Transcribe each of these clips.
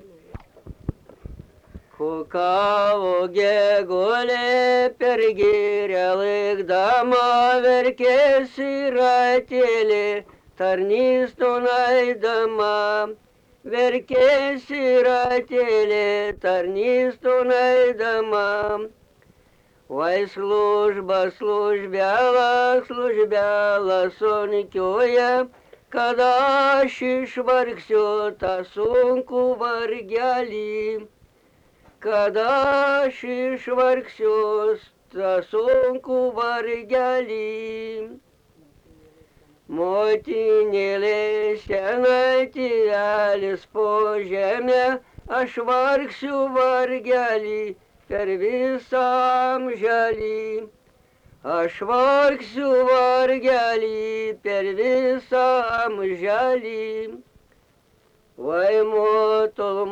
Kukavo gegulė per girią laikdama verkės ir atėlė, tarnystų naidama. Verkės ir atėlė, tarnystų naidama. Vai služba, službela sunkioje, kada aš išvargsiu tą sunkų vargelį. Kada aš išvargsiu tą sunkų vargelį. Motinėlė senatėlis po žemę, aš vargsiu vargelį per visą amželį. Aš vargsiu vargelį per visą amželį. Vai motul,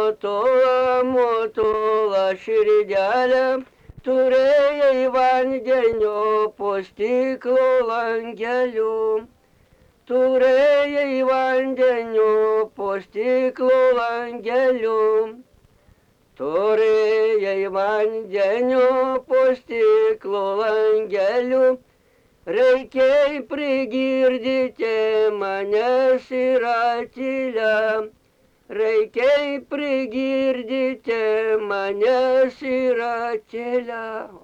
motula širdelė, turėjai vandenio po stiklo langeliu. Turėjai vandenio po stiklo langeliu. Turėjai vandenio po stiklo langeliu. Reikiai prigirdyti manęs ir atylę. Reikiai prigirdyti manęs ir atylę.